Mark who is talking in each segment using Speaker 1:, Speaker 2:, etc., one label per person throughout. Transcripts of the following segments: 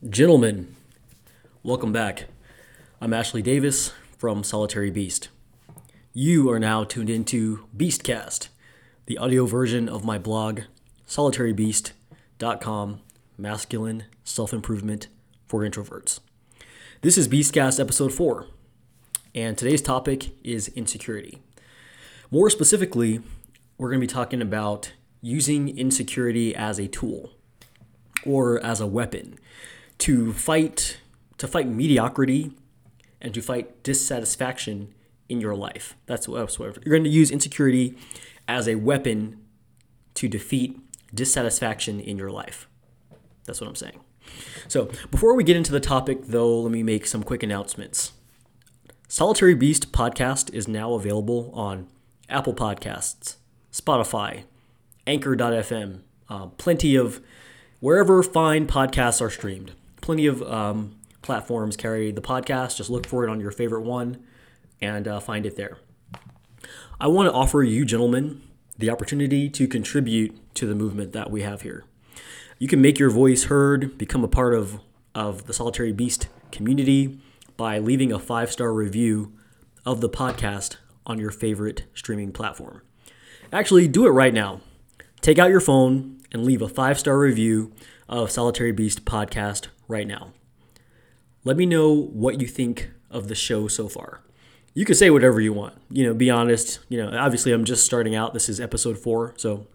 Speaker 1: Gentlemen, welcome back. I'm Ashley Davis from Solitary Beast. You are now tuned into Beastcast, the audio version of my blog, solitarybeast.com, masculine self-improvement for introverts. This is Beastcast episode 4, and today's topic is insecurity. More specifically, we're going to be talking about using insecurity as a tool or as a weapon to fight mediocrity and to fight dissatisfaction in your life. That's what you're going to use insecurity as a weapon to defeat dissatisfaction in your life. That's what I'm saying. So before we get into the topic, though, let me make some quick announcements. Solitary Beast podcast is now available on Apple Podcasts, Spotify, Anchor.fm, plenty of wherever fine podcasts are streamed. Plenty of platforms carry the podcast. Just look for it on your favorite one and find it there. I want to offer you gentlemen the opportunity to contribute to the movement that we have here. You can make your voice heard, become a part of the Solitary Beast community by leaving a 5-star review of the podcast on your favorite streaming platform. Actually, do it right now. Take out your phone and leave a 5-star review of Solitary Beast podcast right now. Let me know what you think of the show so far. You can say whatever you want. Be honest. Obviously I'm just starting out. This is episode 4, so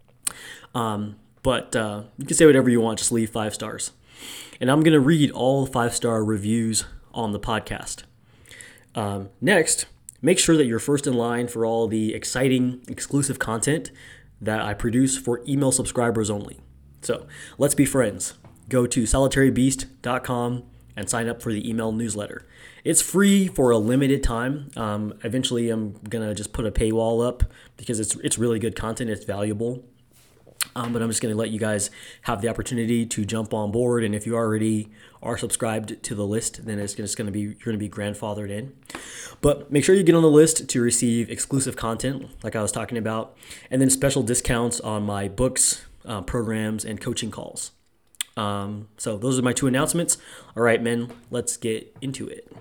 Speaker 1: but you can say whatever you want. Just leave 5 stars. And I'm going to read all 5-star reviews on the podcast. Next, make sure that you're first in line for all the exciting exclusive content that I produce for email subscribers only. So let's be friends. Go to solitarybeast.com and sign up for the email newsletter. It's free for a limited time. Eventually, I'm going to just put a paywall up because it's really good content. It's valuable. But I'm just going to let you guys have the opportunity to jump on board. And if you already are subscribed to the list, then you're going to be grandfathered in. But make sure you get on the list to receive exclusive content, like I was talking about, and then special discounts on my books, programs, and coaching calls. So those are my 2 announcements. All right, men, let's get into it.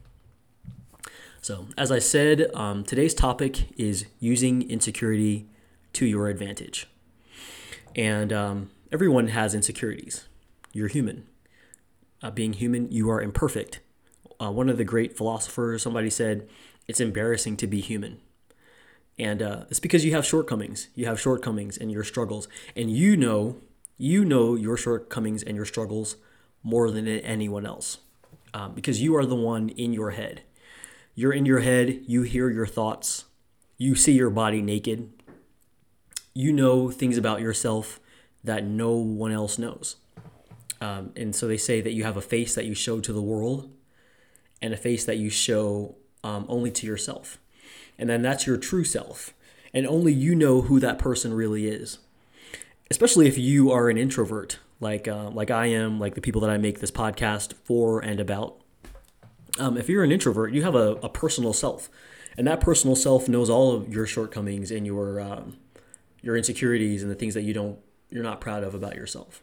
Speaker 1: So as I said, today's topic is using insecurity to your advantage. And everyone has insecurities. You're human. Being human, you are imperfect. One of the great philosophers, somebody said, it's embarrassing to be human. And it's because you have shortcomings. You have shortcomings and your struggles. And you know your shortcomings and your struggles more than anyone else. Because you are the one in your head. You're in your head. You hear your thoughts. You see your body naked. You know things about yourself that no one else knows. And so they say that you have a face that you show to the world and a face that you show only to yourself. And then that's your true self. And only you know who that person really is. Especially if you are an introvert, like I am, like the people that I make this podcast for and about. If you're an introvert, you have a personal self. And that personal self knows all of your shortcomings and your insecurities and the things that you're not proud of about yourself.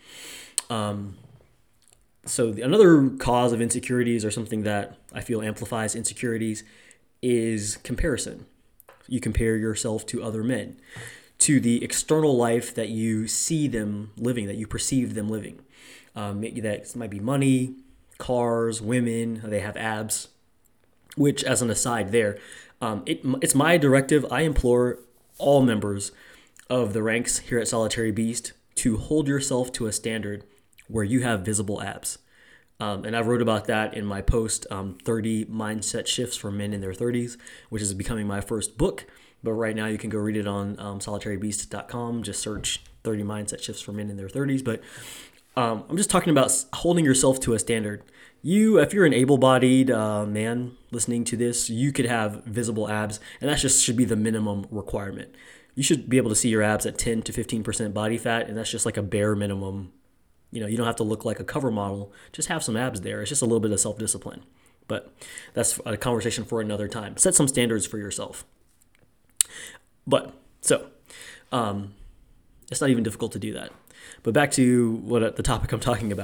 Speaker 1: So another cause of insecurities, or something that I feel amplifies insecurities, is comparison. You compare yourself to other men, to the external life that you see them living, that you perceive them living. That might be money, cars, women, they have abs, which, as an aside there, it's my directive. I implore all members of the ranks here at Solitary Beast to hold yourself to a standard where you have visible abs. And I wrote about that in my post, 30 Mindset Shifts for Men in Their 30s, which is becoming my first book. But right now you can go read it on solitarybeast.com. Just search 30 Mindset Shifts for Men in Their 30s. But I'm just talking about holding yourself to a standard. If you're an able-bodied man listening to this, you could have visible abs, and that just should be the minimum requirement. You should be able to see your abs at 10 to 15% body fat, and that's just like a bare minimum. You don't have to look like a cover model. Just have some abs there. It's just a little bit of self-discipline. But that's a conversation for another time. Set some standards for yourself. But so it's not even difficult to do that. But back to the topic I'm talking about.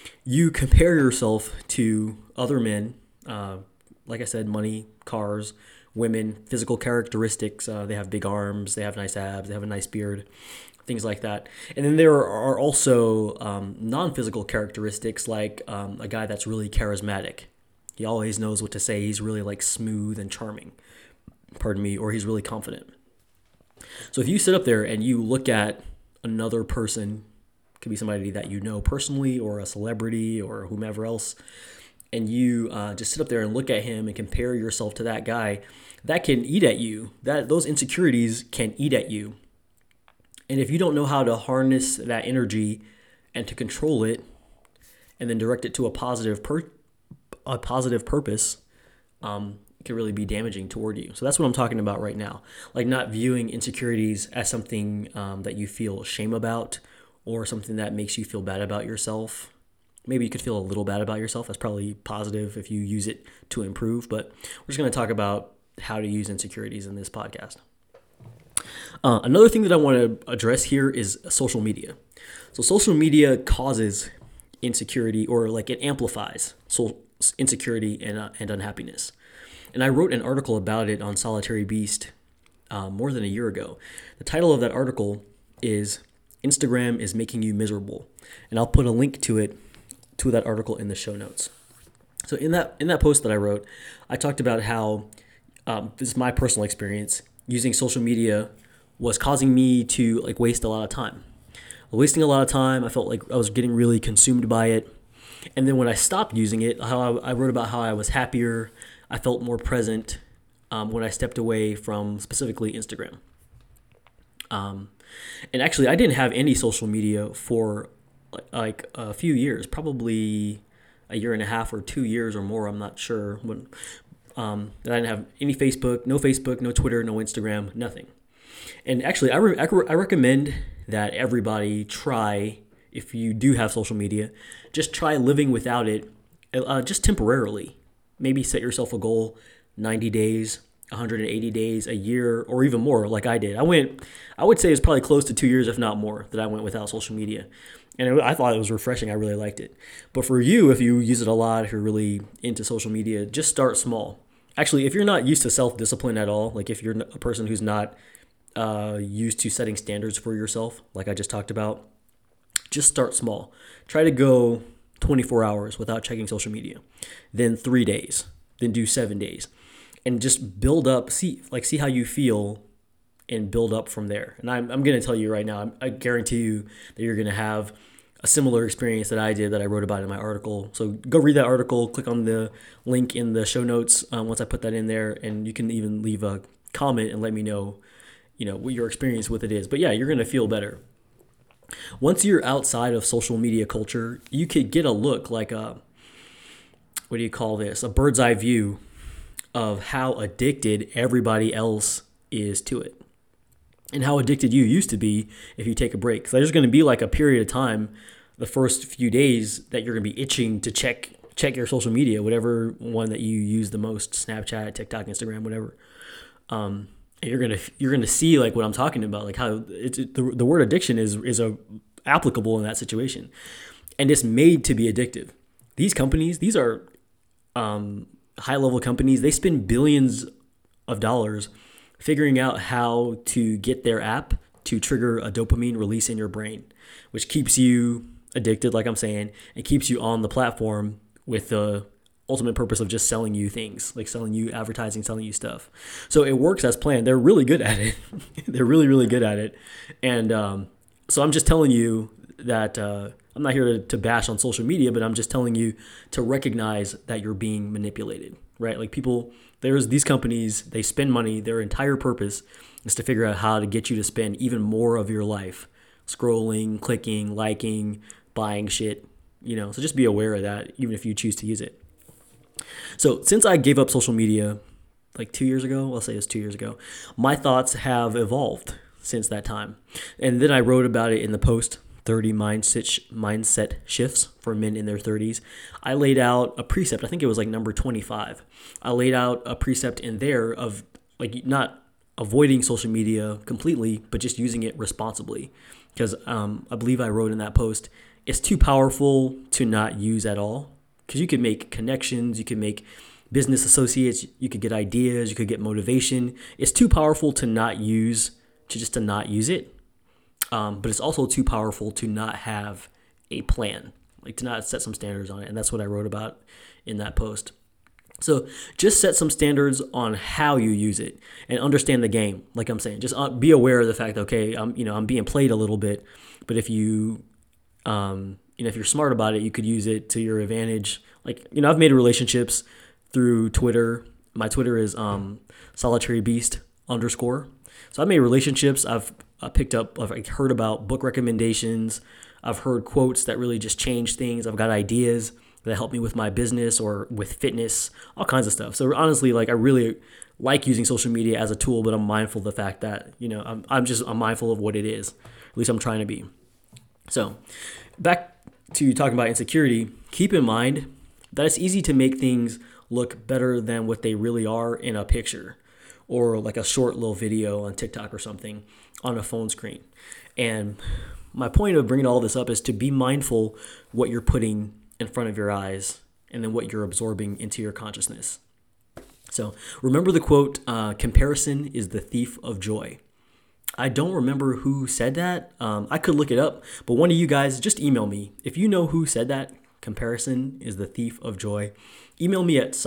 Speaker 1: you compare yourself to other men, like I said, money, cars, women, physical characteristics. They have big arms, they have nice abs, they have a nice beard, things like that. And then there are also non-physical characteristics, like a guy that's really charismatic. He always knows what to say. He's really like smooth and charming, pardon me, or he's really confident. So if you sit up there and you look at another person, could be somebody that you know personally or a celebrity or whomever else, and you just sit up there and look at him and compare yourself to that guy, that can eat at you. Those insecurities can eat at you. And if you don't know how to harness that energy and to control it and then direct it to a positive purpose, it can really be damaging toward you. So that's what I'm talking about right now. Like not viewing insecurities as something that you feel shame about or something that makes you feel bad about yourself. Maybe you could feel a little bad about yourself. That's probably positive if you use it to improve. But we're just going to talk about how to use insecurities in this podcast. Another thing that I want to address here is social media. So social media causes insecurity, or like it amplifies insecurity and unhappiness. And I wrote an article about it on Solitary Beast more than a year ago. The title of that article is Instagram is Making You Miserable. And I'll put a link to that article in the show notes. So in that post that I wrote, I talked about how this is my personal experience. Using social media was causing me to like waste a lot of time. Wasting a lot of time. I felt like I was getting really consumed by it. And then when I stopped using it, I wrote about how I was happier. I felt more present when I stepped away from specifically Instagram. And actually, I didn't have any social media for like a few years, probably a year and a half or 2 years or more. I'm not sure. When I didn't have any Facebook, no Twitter, no Instagram, nothing. And actually, I recommend that everybody try, if you do have social media, just try living without it, just temporarily. Maybe set yourself a goal, 90 days, 180 days, a year, or even more, like I did. I would say it's probably close to 2 years, if not more, that I went without social media. And I thought it was refreshing. I really liked it. But for you, if you use it a lot, if you're really into social media, just start small. Actually, if you're not used to self-discipline at all, like if you're a person who's not used to setting standards for yourself, like I just talked about, just start small. Try to go 24 hours without checking social media, then 3 days, then do 7 days, and just build up, see how you feel and build up from there. And I'm going to tell you right now, I guarantee you that you're going to have a similar experience that I did, that I wrote about in my article. So go read that article, click on the link in the show notes once I put that in there, and you can even leave a comment and let me know, what your experience with it is. But yeah, you're going to feel better. Once you're outside of social media culture, you could get a look, like a bird's eye view of how addicted everybody else is to it, and how addicted you used to be if you take a break. So there's going to be like a period of time, the first few days, that you're going to be itching to check your social media, whatever one that you use the most, Snapchat, TikTok, Instagram, whatever. And you're gonna see like what I'm talking about, like how the word addiction is applicable in that situation, and it's made to be addictive. These companies, these are high level companies. They spend billions of dollars figuring out how to get their app to trigger a dopamine release in your brain, which keeps you addicted, like I'm saying, and keeps you on the platform with the ultimate purpose of just selling you things, like selling you advertising, selling you stuff. So it works as planned. They're really good at it. They're really, really good at it. And so I'm just telling you that I'm not here to bash on social media, but I'm just telling you to recognize that you're being manipulated, right? Like there's these companies, they spend money. Their entire purpose is to figure out how to get you to spend even more of your life scrolling, clicking, liking, buying shit, so just be aware of that, even if you choose to use it. So since I gave up social media like 2 years ago, I'll say it's 2 years ago, my thoughts have evolved since that time. And then I wrote about it in the post, 30 mindset shifts for men in their 30s. I laid out a precept, I think it was like number 25. I laid out a precept in there of like not avoiding social media completely, but just using it responsibly. Because I believe I wrote in that post, it's too powerful to not use at all, because you could make connections, you could make business associates, you could get ideas, you could get motivation. It's too powerful to not use, to not use it. But it's also too powerful to not have a plan, like to not set some standards on it. And that's what I wrote about in that post. So just set some standards on how you use it and understand the game. Like I'm saying, just be aware of the fact that, okay, I'm being played a little bit, but if if you're smart about it, you could use it to your advantage. Like, I've made relationships through Twitter. My Twitter is solitarybeast_. So I've made relationships. I've heard about book recommendations. I've heard quotes that really just change things. I've got ideas that help me with my business or with fitness, all kinds of stuff. So honestly, I really like using social media as a tool, but I'm mindful of the fact that, I'm mindful of what it is. At least I'm trying to be. So back to talking about insecurity, keep in mind that it's easy to make things look better than what they really are in a picture or like a short little video on TikTok or something on a phone screen. And my point of bringing all this up is to be mindful what you're putting in front of your eyes and then what you're absorbing into your consciousness. So remember the quote, comparison is the thief of joy. I don't remember who said that. I could look it up, but one of you guys just email me. If you know who said that, comparison is the thief of joy, email me at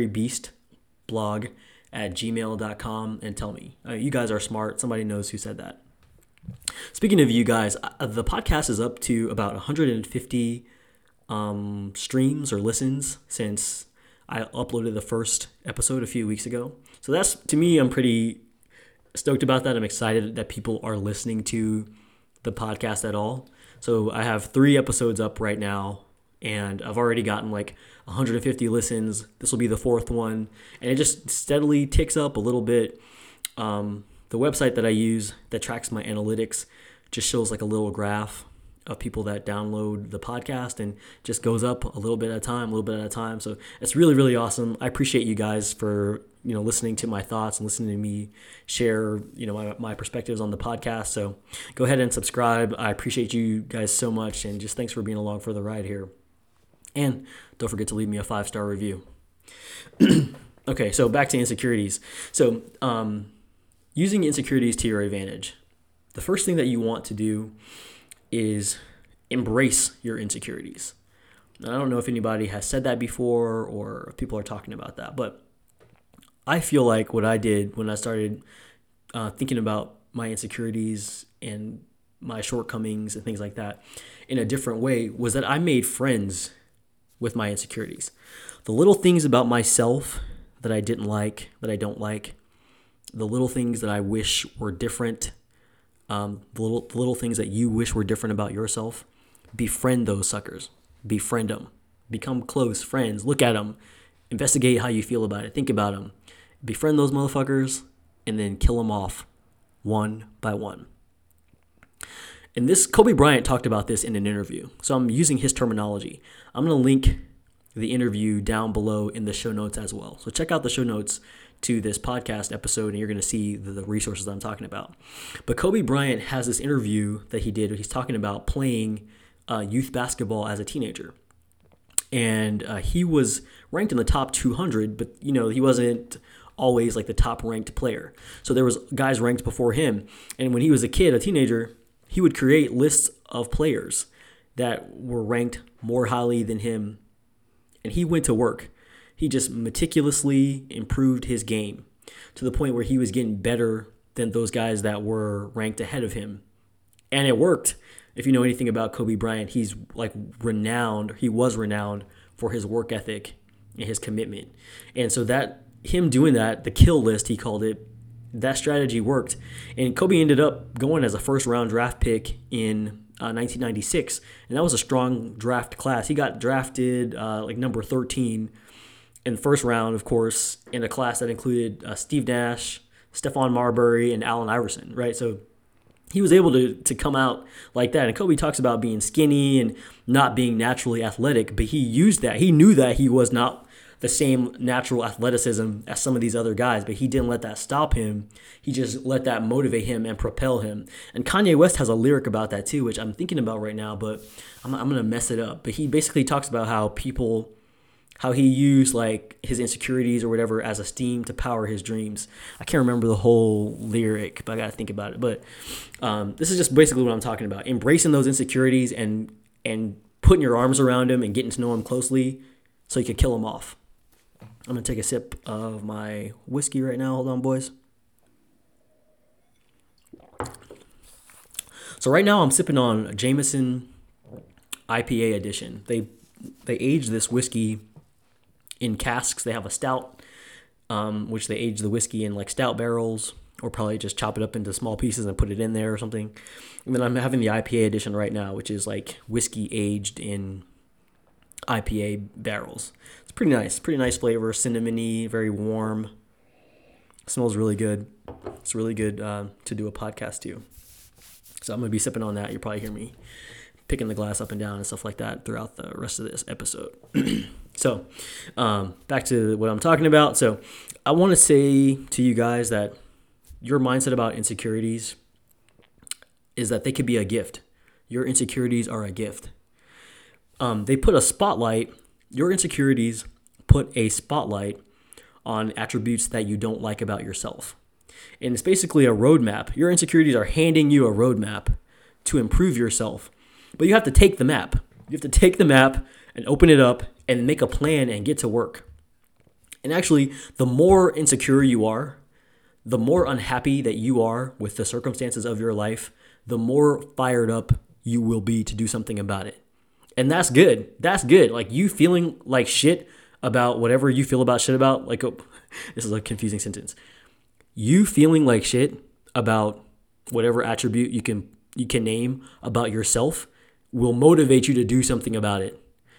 Speaker 1: solitarybeastblog@gmail.com and tell me. You guys are smart. Somebody knows who said that. Speaking of you guys, the podcast is up to about 150 streams or listens since I uploaded the first episode a few weeks ago. So that's, to me, I'm pretty stoked about that. I'm excited that people are listening to the podcast at all. So I have 3 episodes up right now, and I've already gotten 150 listens. This will be the 4th one, and it just steadily ticks up a little bit. The website that I use that tracks my analytics just shows a little graph of people that download the podcast and just goes up a little bit at a time. So it's really, really awesome. I appreciate you guys for, listening to my thoughts and listening to me share, my perspectives on the podcast. So go ahead and subscribe. I appreciate you guys so much. And just thanks for being along for the ride here. And don't forget to leave me a 5-star review. Okay. So back to insecurities. So, using insecurities to your advantage. The first thing that you want to do is embrace your insecurities. Now, I don't know if anybody has said that before or if people are talking about that, but I feel like what I did when I started thinking about my insecurities and my shortcomings and things like that in a different way was that I made friends with my insecurities. The little things about myself that I didn't like, that I don't like, the little things that I wish were different, the little things that you wish were different about yourself, befriend those suckers. Befriend them. Become close friends. Look at them. Investigate how you feel about it. Think about them. Befriend those motherfuckers and then kill them off one by one. And Kobe Bryant talked about this in an interview. So I'm using his terminology. I'm going to link the interview down below in the show notes as well. So check out the show notes to this podcast episode and you're going to see the resources I'm talking about. But Kobe Bryant has this interview that he did where he's talking about playing youth basketball as a teenager. And he was ranked in the top 200, but he wasn't always the top ranked player. So there was guys ranked before him. And when he was a teenager, he would create lists of players that were ranked more highly than him. And he went to work. He just meticulously improved his game to the point where he was getting better than those guys that were ranked ahead of him. And it worked. If you know anything about Kobe Bryant, he's renowned. He was renowned for his work ethic and his commitment. And so that him doing that, the kill list, he called it, that strategy worked. And Kobe ended up going as a first-round draft pick in 1996. And that was a strong draft class. He got drafted number 13 in the first round, of course, in a class that included Steve Nash, Stephon Marbury, and Allen Iverson, right? So he was able to come out like that. And Kobe talks about being skinny and not being naturally athletic, but he used that. He knew that he was not the same natural athleticism as some of these other guys, but he didn't let that stop him. He just let that motivate him and propel him. And Kanye West has a lyric about that too, which I'm thinking about right now, but I'm going to mess it up. But he basically talks about how he used like his insecurities or whatever as a steam to power his dreams. I can't remember the whole lyric, but I got to think about it. But this is just basically what I'm talking about. Embracing those insecurities and putting your arms around him and getting to know him closely so you can kill him off. I'm going to take a sip of my whiskey right now. Hold on, boys. So right now I'm sipping on Jameson IPA edition. They age this whiskey in casks. They have a stout, which they age the whiskey in like stout barrels, or probably just chop it up into small pieces and put it in there or something. And then I'm having the IPA edition right now, which is like whiskey aged in IPA barrels. It's pretty nice flavor, cinnamony, very warm. Smells really good. It's really good to do a podcast to. So I'm gonna be sipping on that. You'll probably hear me picking the glass up and down and stuff like that throughout the rest of this episode. So back to what I'm talking about. So I want to say to you guys that your mindset about insecurities is that they could be a gift. Your insecurities are a gift. They put a spotlight, your insecurities put a spotlight on attributes that you don't like about yourself. And it's basically a roadmap. Your insecurities are handing you a roadmap to improve yourself. But you have to take the map. You have to take the map and open it up and make a plan and get to work. And actually, the more insecure you are, the more unhappy that you are with the circumstances of your life, the more fired up you will be to do something about it. And that's good. That's good. Like you feeling like shit about whatever you feel about shit about, like, oh, this is a confusing sentence. You feeling like shit about whatever attribute you can name about yourself will motivate you to do something about it.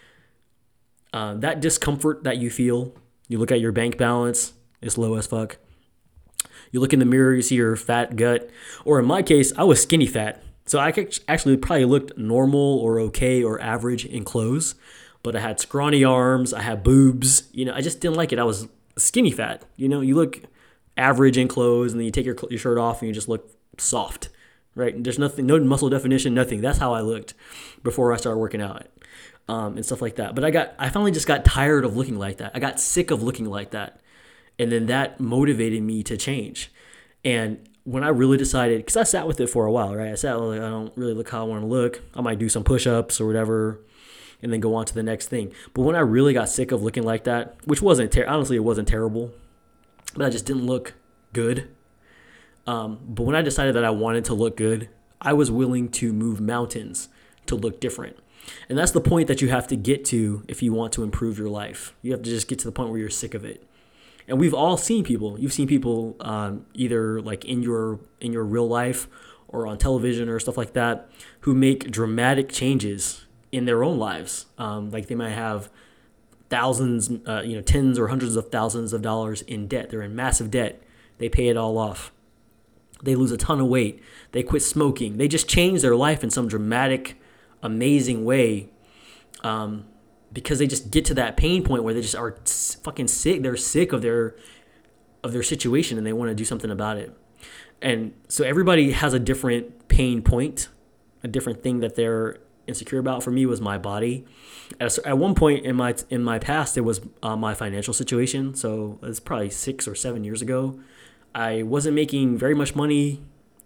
Speaker 1: That discomfort that you feel, you look at your bank balance, it's low as fuck. You look in the mirror, you see your fat gut. Or in my case, I was skinny fat. So I actually probably looked normal or okay or average in clothes. But I had scrawny arms, I had boobs. I just didn't like it. I was skinny fat. You look average in clothes and then you take your shirt off and you just look soft. Right? There's nothing, no muscle definition, nothing. That's how I looked before I started working out and stuff like that. But I finally just got tired of looking like that. I got sick of looking like that. And then that motivated me to change. And when I really decided, because I sat with it for a while, right? I sat like, I don't really look how I want to look. I might do some push-ups or whatever and then go on to the next thing. But when I really got sick of looking like that, which wasn't, honestly, it wasn't terrible, but I just didn't look good. But when I decided that I wanted to look good, I was willing to move mountains to look different. And that's the point that you have to get to if you want to improve your life. You have to just get to the point where you're sick of it. And we've all seen people. You've seen people either like in your real life or on television or stuff like that who make dramatic changes in their own lives. Like they might have thousands, tens or hundreds of thousands of dollars in debt. They're in massive debt. They pay it all off. They lose a ton of weight. They quit smoking. They just change their life in some dramatic, amazing way. Because they just get to that pain point where they just are fucking sick. They're sick of their situation and they want to do something about it. And so everybody has a different pain point, a different thing that they're insecure about. For me, was my body. At one point in my past, it was my financial situation. So it's probably 6 or 7 years ago. I wasn't making very much money.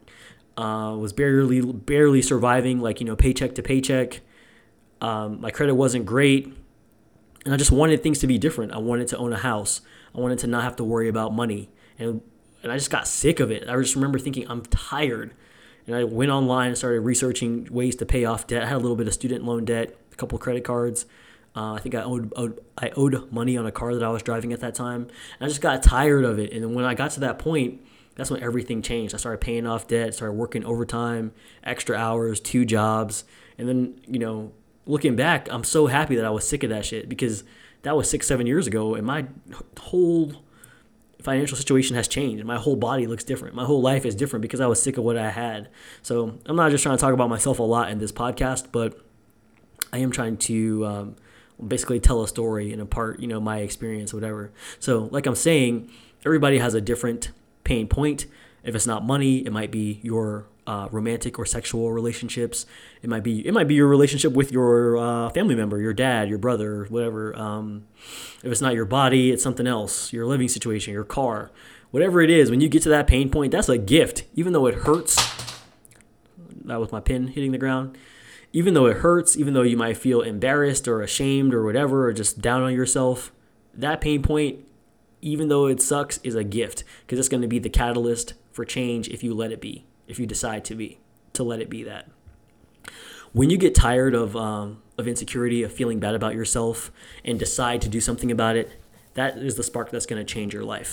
Speaker 1: Was barely surviving, like paycheck to paycheck. My credit wasn't great, and I just wanted things to be different. I wanted to own a house. I wanted to not have to worry about money, and I just got sick of it. I just remember thinking, I'm tired, and I went online and started researching ways to pay off debt. I had a little bit of student loan debt, a couple of credit cards. I think I owed money on a car that I was driving at that time, and I just got tired of it. And then when I got to that point, that's when everything changed. I started paying off debt, started working overtime, extra hours, 2 jobs, and then looking back, I'm so happy that I was sick of that shit, because that was 6-7 years ago, and my whole financial situation has changed. My whole body looks different. My whole life is different because I was sick of what I had. So I'm not just trying to talk about myself a lot in this podcast, but I am trying to basically tell a story and impart, my experience, whatever. So like I'm saying, everybody has a different pain point. If it's not money, it might be your romantic or sexual relationships. It might be your relationship with your family member, your dad, your brother, whatever. If it's not your body, it's something else. Your living situation, your car, whatever it is. When you get to that pain point, that's a gift, even though it hurts. That was my pen hitting the ground. Even though it hurts, even though you might feel embarrassed or ashamed or whatever, or just down on yourself, that pain point, even though it sucks, is a gift, because it's going to be the catalyst for change if you let it be, if you decide to let it be that. When you get tired of insecurity, of feeling bad about yourself, and decide to do something about it, that is the spark that's going to change your life.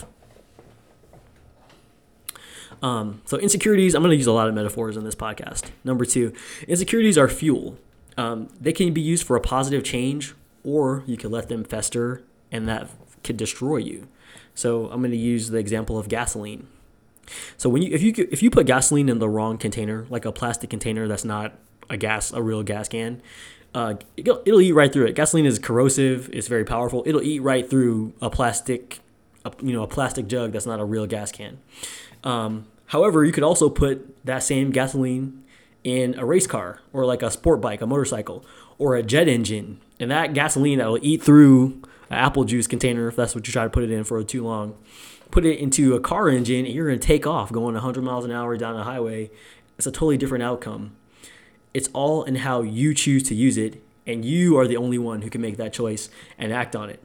Speaker 1: So insecurities, I'm going to use a lot of metaphors in this podcast. Number 2, insecurities are fuel. They can be used for a positive change, or you can let them fester, and that could destroy you. So I'm going to use the example of gasoline. So if you put gasoline in the wrong container, like a plastic container that's not a real gas can, it'll eat right through it. Gasoline is corrosive. It's very powerful. It'll eat right through a plastic jug that's not a real gas can. However, you could also put that same gasoline in a race car, or like a sport bike, a motorcycle, or a jet engine, and that gasoline that will eat through an apple juice container, if that's what you try to put it in for too long, put it into a car engine, and you're going to take off going 100 miles an hour down a highway. It's a totally different outcome. It's all in how you choose to use it, and you are the only one who can make that choice and act on it.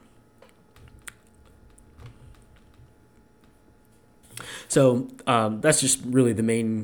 Speaker 1: So that's just really the main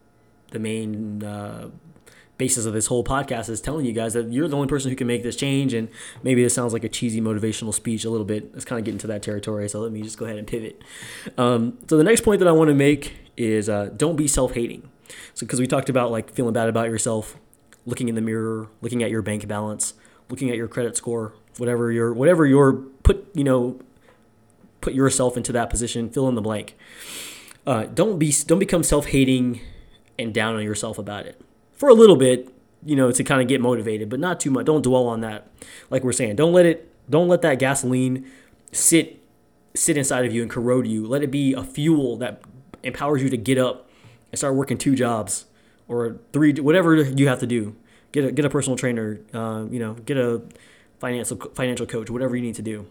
Speaker 1: basis of this whole podcast, is telling you guys that you're the only person who can make this change. And maybe this sounds like a cheesy motivational speech a little bit. It's kind of getting to that territory, so let me just go ahead and pivot. So the next point that I want to make is don't be self-hating. So because we talked about like feeling bad about yourself, looking in the mirror, looking at your bank balance, looking at your credit score, whatever your put yourself into that position, fill in the blank. Don't become self-hating and down on yourself about it. For a little bit, to kind of get motivated, but not too much. Don't dwell on that. Like we're saying, don't let that gasoline sit inside of you and corrode you. Let it be a fuel that empowers you to get up and start working 2 jobs or 3, whatever you have to do. Get a personal trainer, get a financial coach, whatever you need to do.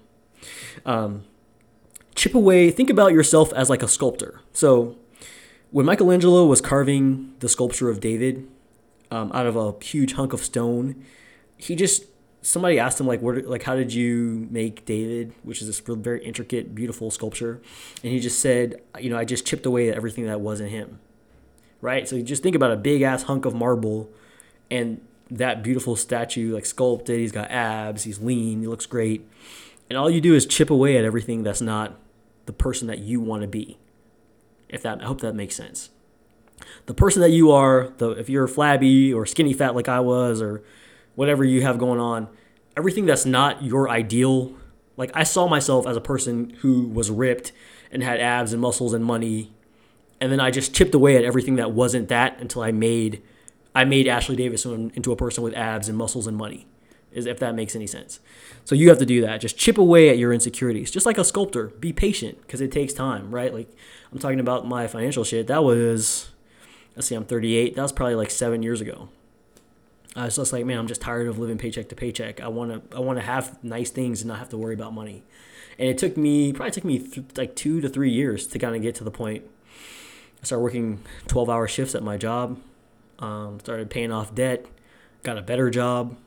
Speaker 1: Chip away. Think about yourself as like a sculptor. So when Michelangelo was carving the sculpture of David out of a huge hunk of stone, somebody asked him how did you make David, which is this very intricate, beautiful sculpture, and he just said, I just chipped away at everything that wasn't him. Right? So you just think about a big ass hunk of marble, and that beautiful statue, like sculpted. He's got abs. He's lean. He looks great. And all you do is chip away at everything that's not the person that you want to be. I hope that makes sense. The person that you are, if you're flabby or skinny fat like I was, or whatever you have going on, everything that's not your ideal. Like I saw myself as a person who was ripped and had abs and muscles and money, and then I just chipped away at everything that wasn't that until I made Ashley Davidson into a person with abs and muscles and money. If that makes any sense. So you have to do that. Just chip away at your insecurities. Just like a sculptor. Be patient, because it takes time, right? Like I'm talking about my financial shit. That was, I'm 38. That was probably like 7 years ago. I was just like, man, I'm just tired of living paycheck to paycheck. I want to have nice things and not have to worry about money. And it took me like 2 to 3 years to kind of get to the point. I started working 12-hour shifts at my job. Started paying off debt. Got a better job.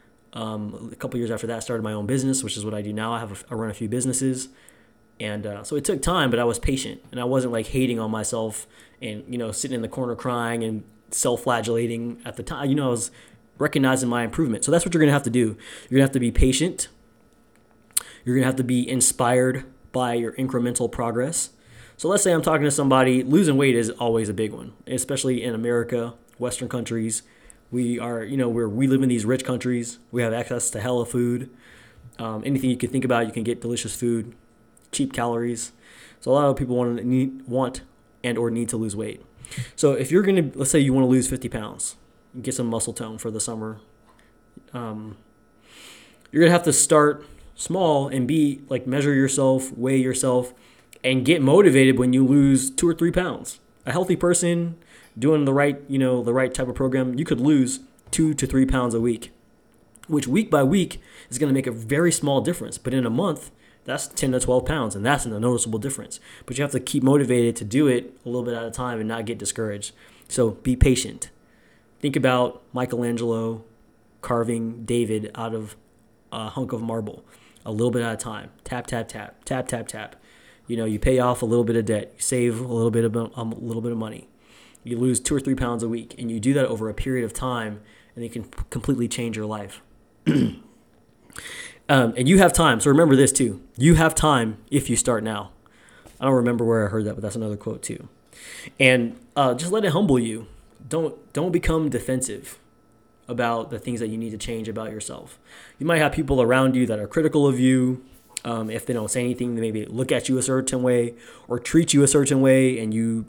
Speaker 1: A couple years after that, started my own business, which is what I do now. I run a few businesses, and so it took time, but I was patient, and I wasn't like hating on myself and sitting in the corner crying and self-flagellating at the time. I was recognizing my improvement. So that's what you're gonna have to do. You're gonna have to be patient. You're gonna have to be inspired by your incremental progress. So let's say I'm talking to somebody. Losing weight is always a big one, especially in America, Western countries. We are, we live in these rich countries. We have access to hella food. Anything you can think about, you can get delicious food, cheap calories. So a lot of people want and or need to lose weight. So if you're going to, let's say you want to lose 50 pounds, get some muscle tone for the summer. You're going to have to start small and measure yourself, weigh yourself, and get motivated when you lose 2 or 3 pounds. A healthy person doing the right type of program, you could lose 2 to 3 pounds a week, which week by week is going to make a very small difference. But in a month, that's 10 to 12 pounds, and that's a noticeable difference. But you have to keep motivated to do it a little bit at a time and not get discouraged. So be patient. Think about Michelangelo carving David out of a hunk of marble, a little bit at a time. Tap, tap, tap, tap, tap, tap. You pay off a little bit of debt. You save a little bit of money. You lose 2 or 3 pounds a week, and you do that over a period of time, and it can completely change your life. And you have time. So remember this too. You have time if you start now. I don't remember where I heard that, but that's another quote too. And just let it humble you. Don't become defensive about the things that you need to change about yourself. You might have people around you that are critical of you. If they don't say anything, they maybe look at you a certain way or treat you a certain way, and you,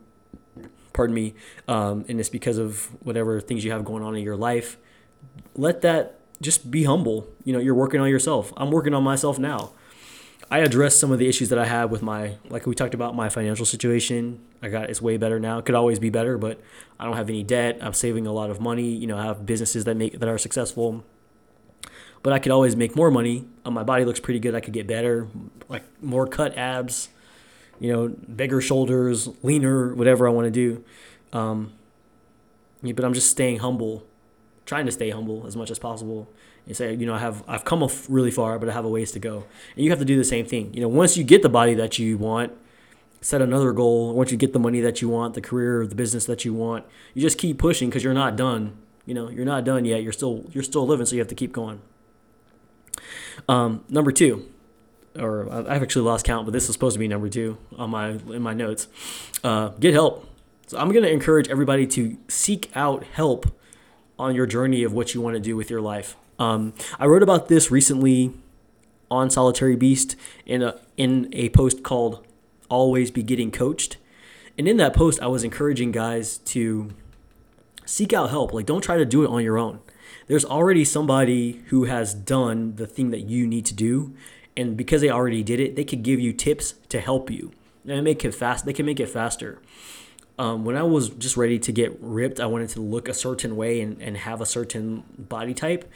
Speaker 1: and it's because of whatever things you have going on in your life. Let that just be humble. You're working on yourself. I'm working on myself now. I addressed some of the issues that I had with like we talked about, my financial situation. It's way better now. It could always be better, but I don't have any debt. I'm saving a lot of money. I have businesses that are successful, but I could always make more money. My body looks pretty good. I could get better, like more cut abs, bigger shoulders, leaner, whatever I want to do. But I'm just staying humble, trying to stay humble as much as possible, and say, I've come really far, but I have a ways to go. And you have to do the same thing. Once you get the body that you want, set another goal. Once you get the money that you want, the career, the business that you want, you just keep pushing because you're not done. You're not done yet. You're still living, so you have to keep going. Number 2, or I've actually lost count, but this is supposed to be number 2 in my notes. Get help. So I'm going to encourage everybody to seek out help on your journey of what you want to do with your life. I wrote about this recently on Solitary Beast in a post called Always Be Getting Coached. And in that post, I was encouraging guys to seek out help. Like, don't try to do it on your own. There's already somebody who has done the thing that you need to do. And because they already did it, they could give you tips to help you. And make it fast. They can make it faster. When I was just ready to get ripped, I wanted to look a certain way and have a certain body type.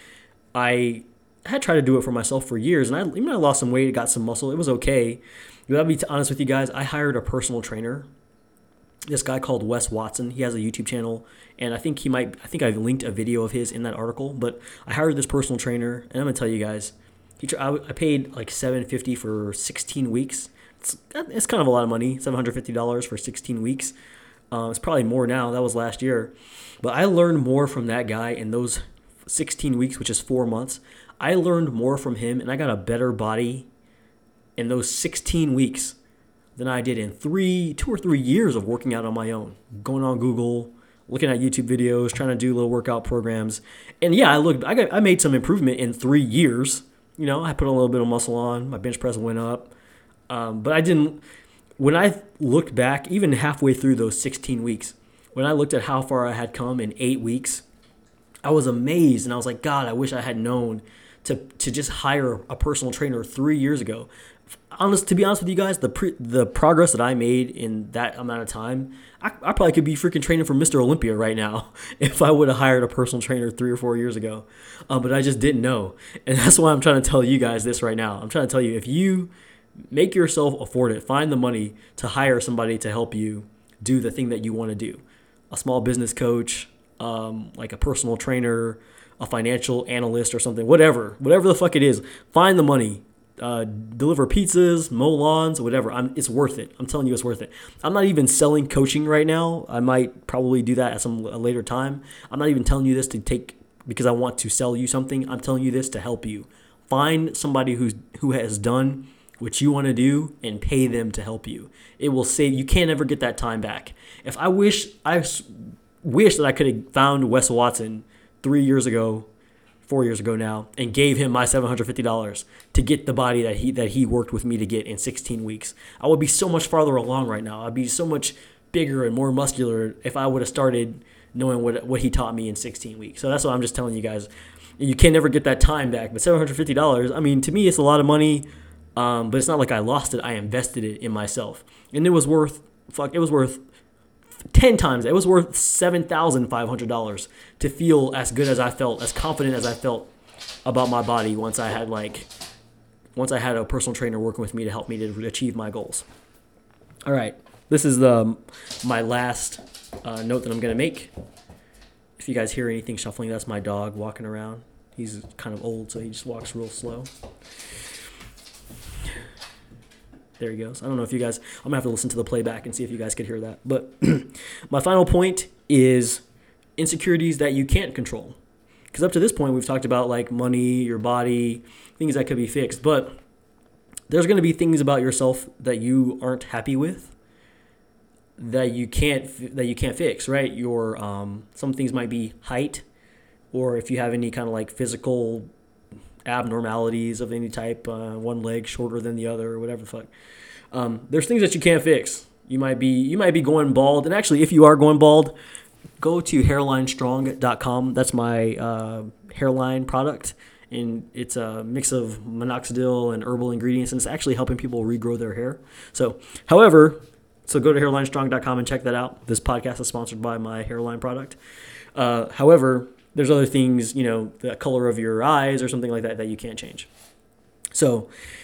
Speaker 1: I had tried to do it for myself for years, and I lost some weight, got some muscle. It was okay. But I'll be honest with you guys, I hired a personal trainer. This guy called Wes Watson. He has a YouTube channel, and I think I've linked a video of his in that article. But I hired this personal trainer, and I'm gonna tell you guys, I paid like $750 for 16 weeks. It's kind of a lot of money, $750 for 16 weeks. It's probably more now. That was last year. But I learned more from that guy in those 16 weeks, which is 4 months. I learned more from him, and I got a better body in those 16 weeks than I did in 2 or 3 years of working out on my own, going on Google, looking at YouTube videos, trying to do little workout programs. And yeah, I made some improvement in 3 years. I put a little bit of muscle on, my bench press went up. But I didn't, when I looked back, even halfway through those 16 weeks, when I looked at how far I had come in 8 weeks, I was amazed, and I was like, God, I wish I had known to just hire a personal trainer 3 years ago. To be honest with you guys, the progress that I made in that amount of time, I probably could be freaking training for Mr. Olympia right now if I would have hired a personal trainer 3 or 4 years ago. But I just didn't know, and that's why I'm trying to tell you guys this right now. I'm trying to tell you, if you make yourself afford it, find the money to hire somebody to help you do the thing that you want to do. A small business coach, like a personal trainer, a financial analyst or something, whatever the fuck it is, find the money, deliver pizzas, mow lawns, whatever. It's worth it. I'm telling you, it's worth it. I'm not even selling coaching right now. I might probably do that at a later time. I'm not even telling you this because I want to sell you something. I'm telling you this to help you. Find somebody who has done what you want to do and pay them to help you. It will save. You can't ever get that time back. If I wish that I could have found Wes Watson 4 years ago now, and gave him my $750 to get the body that he worked with me to get in 16 weeks. I would be so much farther along right now. I'd be so much bigger and more muscular if I would have started knowing what he taught me in 16 weeks. So that's what I'm just telling you guys. You can never get that time back. But $750, I mean, to me, it's a lot of money. But it's not like I lost it. I invested it in myself. And it was worth 10 times. It was worth $7,500 to feel as good as I felt, as confident as I felt about my body once I had a personal trainer working with me to help me to achieve my goals. All right. This is my last note that I'm going to make. If you guys hear anything shuffling, that's my dog walking around. He's kind of old, so he just walks real slow. There he goes. I don't know if you guys, I'm going to have to listen to the playback and see if you guys could hear that. But my final point is insecurities that you can't control. Because up to this point, we've talked about like money, your body, things that could be fixed. But there's going to be things about yourself that you aren't happy with, that you can't fix, right? Your some things might be height, or if you have any kind of like physical abnormalities of any type, one leg shorter than the other, or whatever the fuck. There's things that you can't fix. You might be going bald, and actually, if you are going bald, go to hairlinestrong.com. That's my hairline product, and it's a mix of minoxidil and herbal ingredients, and it's actually helping people regrow their hair. So go to hairlinestrong.com and check that out. This podcast is sponsored by my hairline product. However, there's other things, the color of your eyes or something like that you can't change. So,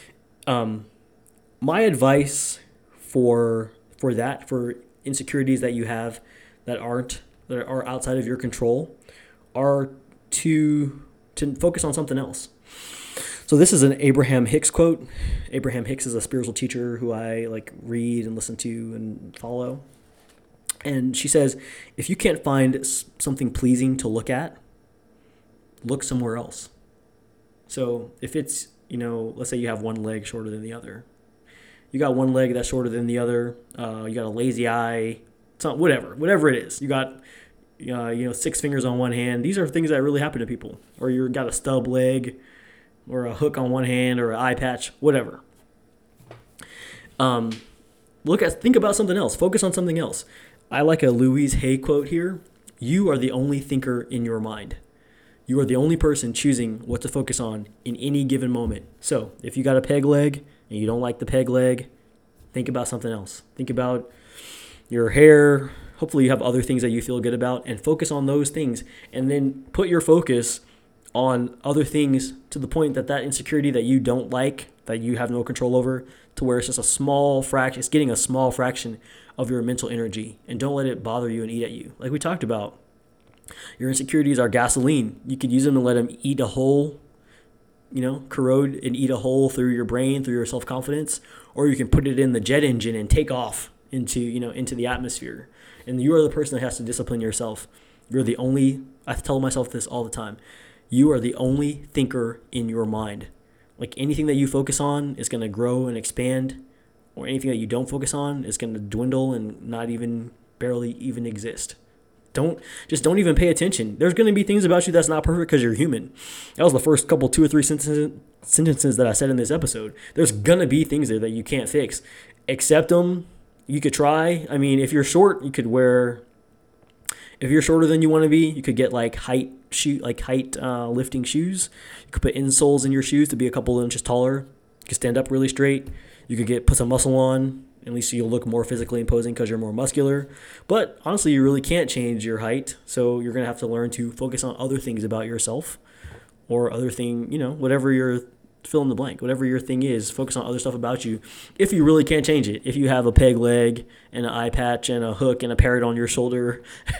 Speaker 1: my advice for insecurities that you have that are outside of your control are to focus on something else. So this is an Abraham Hicks quote. Abraham Hicks is a spiritual teacher who I read and listen to and follow. And she says, if you can't find something pleasing to look at, look somewhere else. So if it's, let's say you have one leg shorter than the other. You got one leg that's shorter than the other. You got a lazy eye. Whatever it is. You got, 6 fingers on one hand. These are things that really happen to people. Or you got a stub leg, or a hook on one hand, or an eye patch, whatever. Think about something else. Focus on something else. I like a Louise Hay quote here. You are the only thinker in your mind. You are the only person choosing what to focus on in any given moment. So if you got a peg leg and you don't like the peg leg, think about something else. Think about your hair. Hopefully you have other things that you feel good about, and focus on those things. And then put your focus on other things to the point that insecurity that you don't like, that you have no control over, to where it's just a small fraction, it's getting a small fraction of your mental energy. And don't let it bother you and eat at you. Like we talked about, your insecurities are gasoline. You could use them and let them eat a hole, corrode and eat a hole through your brain, through your self-confidence, or you can put it in the jet engine and take off into the atmosphere. And you are the person that has to discipline yourself. I tell myself this all the time. You are the only thinker in your mind. Like anything that you focus on is going to grow and expand, or anything that you don't focus on is going to dwindle and barely even exist. Don't even pay attention. There's going to be things about you that's not perfect because you're human. That was the first couple 2 or 3 sentences that I said in this episode. There's going to be things there that you can't fix. Accept them. You could try. I mean, if you're short, you could if you're shorter than you want to be, you could get height lifting shoes. You could put insoles in your shoes to be a couple inches taller. You could stand up really straight. You could put some muscle on. At least you'll look more physically imposing because you're more muscular. But honestly, you really can't change your height. So you're going to have to learn to focus on other things about yourself, or other thing, whatever your fill in the blank, whatever your thing is, focus on other stuff about you. If you really can't change it, if you have a peg leg and an eye patch and a hook and a parrot on your shoulder,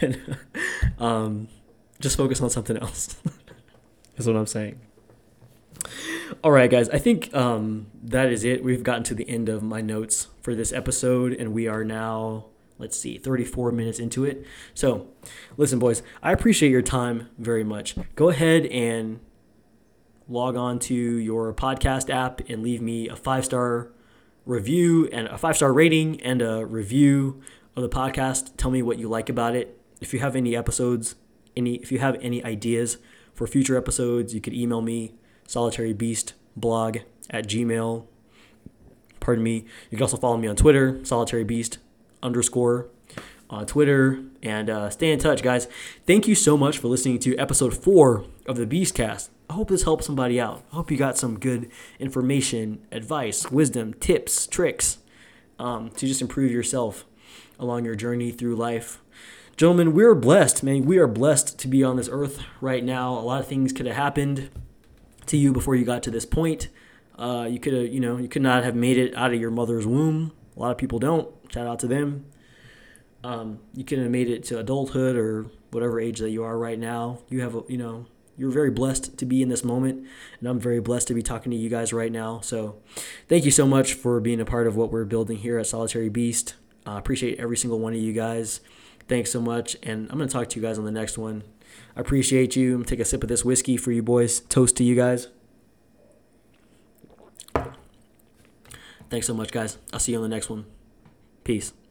Speaker 1: just focus on something else. That's what I'm saying. All right, guys, I think that is it. We've gotten to the end of my notes for this episode, and we are now, 34 minutes into it. So, listen, boys, I appreciate your time very much. Go ahead and log on to your podcast app and leave me a 5-star review and a 5-star rating and a review of the podcast. Tell me what you like about it. If you have any ideas for future episodes, you could email me, solitarybeastblog@gmail.com. Pardon me. You can also follow me on Twitter, solitarybeast_. on Twitter, and stay in touch, guys. Thank you so much for listening to episode 4 of the Beastcast. I hope this helped somebody out. I hope you got some good information, advice, wisdom, tips, tricks to just improve yourself along your journey through life. Gentlemen, we are blessed, man. We are blessed to be on this earth right now. A lot of things could have happened to you before you got to this point. You could not have made it out of your mother's womb. A lot of people don't. Shout out to them. You could have made it to adulthood or whatever age that you are right now. You're very blessed to be in this moment, and I'm very blessed to be talking to you guys right now. So thank you so much for being a part of what we're building here at Solitary Beast. I appreciate every single one of you guys. Thanks so much, and I'm going to talk to you guys on the next one. I appreciate you. I'm going to take a sip of this whiskey for you boys. Toast to you guys. Thanks so much, guys. I'll see you on the next one. Peace.